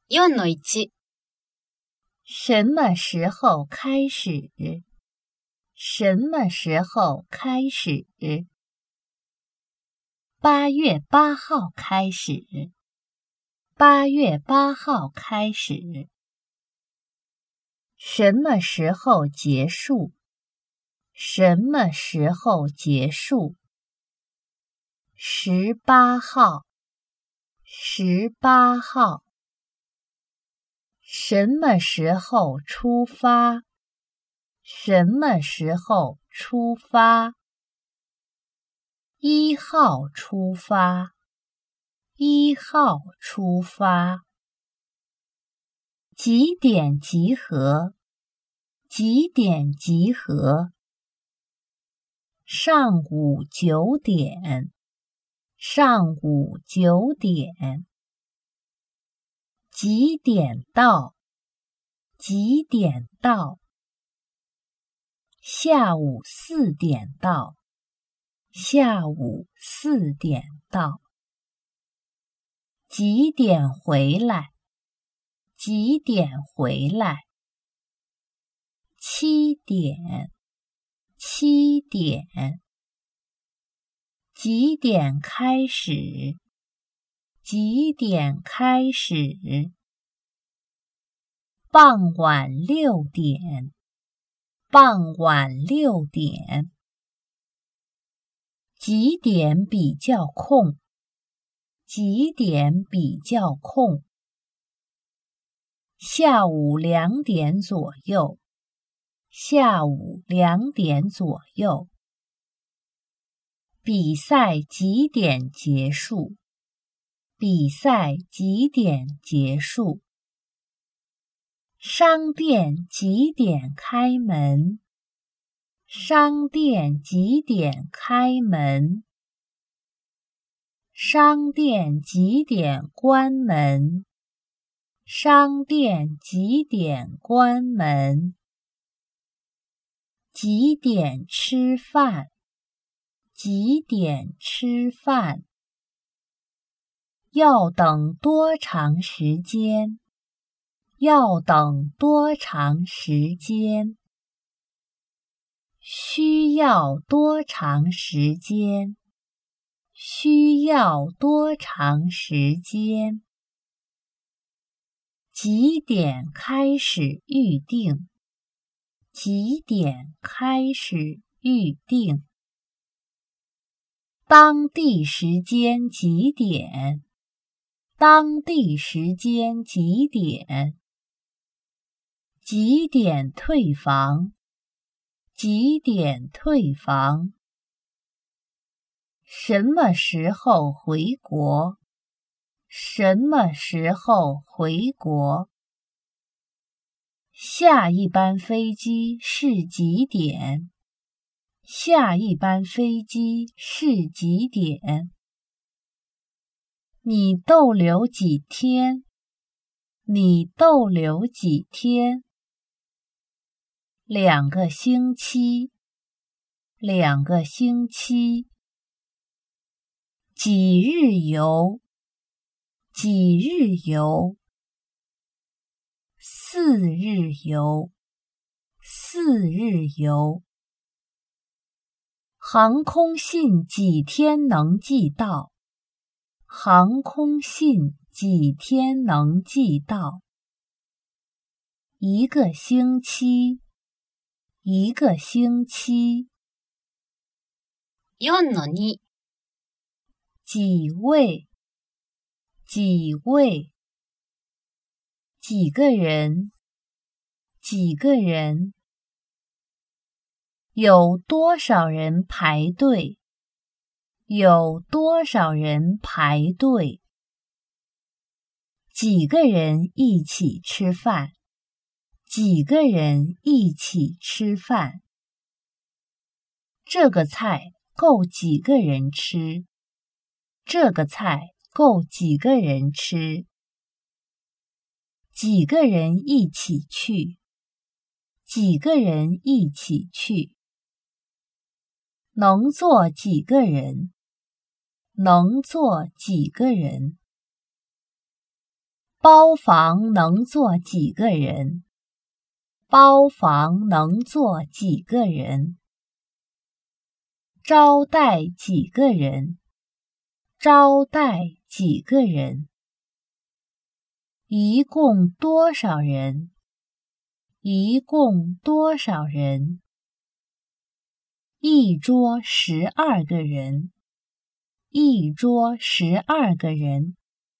4-1。 什么时候开始？什么时候开始？8月8号开始。8月8号开始。什么时候结束？什么时候结束？18号。18号。什么时候出发？什么时候出发？1号出发。1号出发。几点集合？几点集合？上午9点。上午9点。几点到？几点到？下午4点到。下午4点到。几点回来？几点回来？7点。7点。几点开始？几点开始？傍晚6点。傍晚6点。几点比较空？几点比较空？下午2点左右。下午2点左右。比赛几点结束？比赛几点结束？商店几点开门？商店几点开门？商店几点关门？商店几点关门？几点吃饭？几点吃饭？要等多长时间？要等多长时间？需要多长时间？需要多长时间？几点开始预定？几点开始预定？当地时间几点？当地时间几点？几点退房？几点退房？什么时候回国？什么时候回国？下一班飞机是几点？下一班飞机是几点？你逗留几天？你逗留几天？2个星期。2个星期。几日游？几日游？4日游。4日游。航空信几天能寄到？航空信几天能寄到？1个星期。1个星期。 4-2。 几位？几位？几个人？几个人？有多少人排队？有多少人排队？几个人一起吃饭？几个人一起吃饭？这个菜够几个人吃？这个菜够几个人吃？几个人一起去？几个人一起去？能坐几个人？能坐几个人？ 包房能坐几个人？包房能坐几个人？招待几个人？招待几个人？一共多少人？一共多少人？一桌12个人。一桌12个人。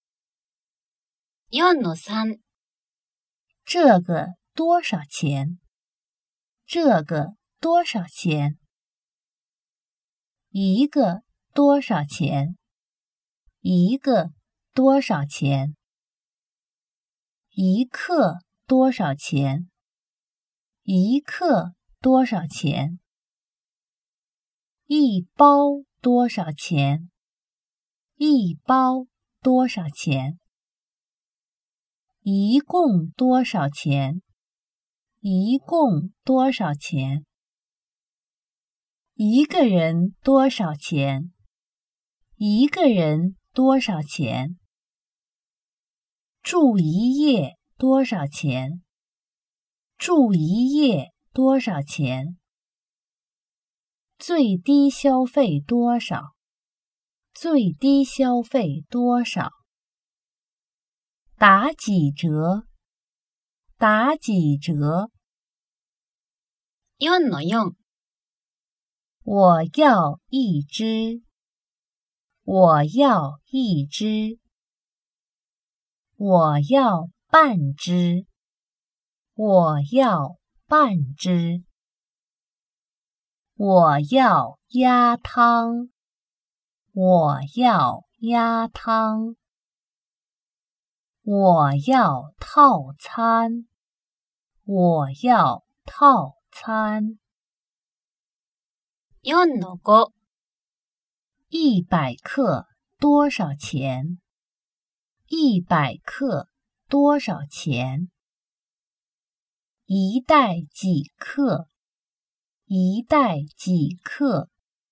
4の3。 这个多少钱？这个多少钱？一个多少钱？一个多少钱？一克多少钱？一克多少钱？一包多少钱？一包多少钱？一共多少钱？一共多少钱？一个人多少钱？一个人多少钱？住一夜多少钱？住一夜多少钱？最低消费多少？最低消费多少？打几折？打几折？ 4の4。 我要一只。我要一只。我要半只。我要半只。我要鸭汤。我要鸭汤。我要套餐。我要套餐。 4の5。 100克多少钱？100克多少钱？一袋几克？一袋几克？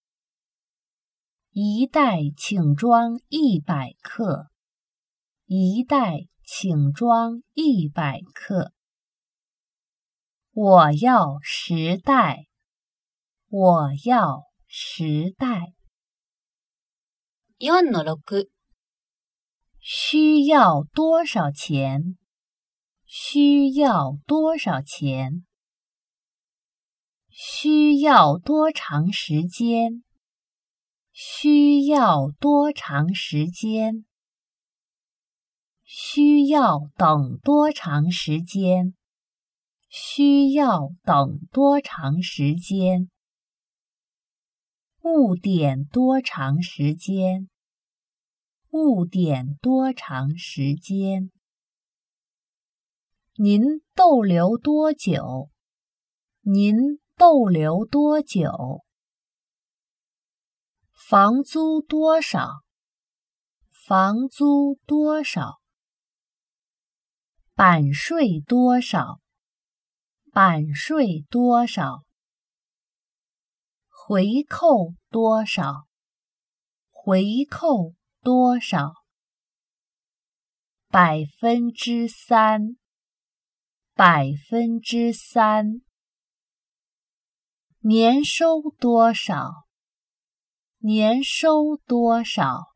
一袋请装100克。一袋请装100克。我要10袋。我要10袋。 4の6。 需要多少钱？需要多少钱？需要多长时间？需要多长时间？需要等多长时间？需要等多长时间？误点多长时间？误点多长时间？您逗留多久？您逗留多久？房租多少？房租多少？版税多少？版税多少？回扣多少？回扣多少？3%。3%。年收多少？年收多少？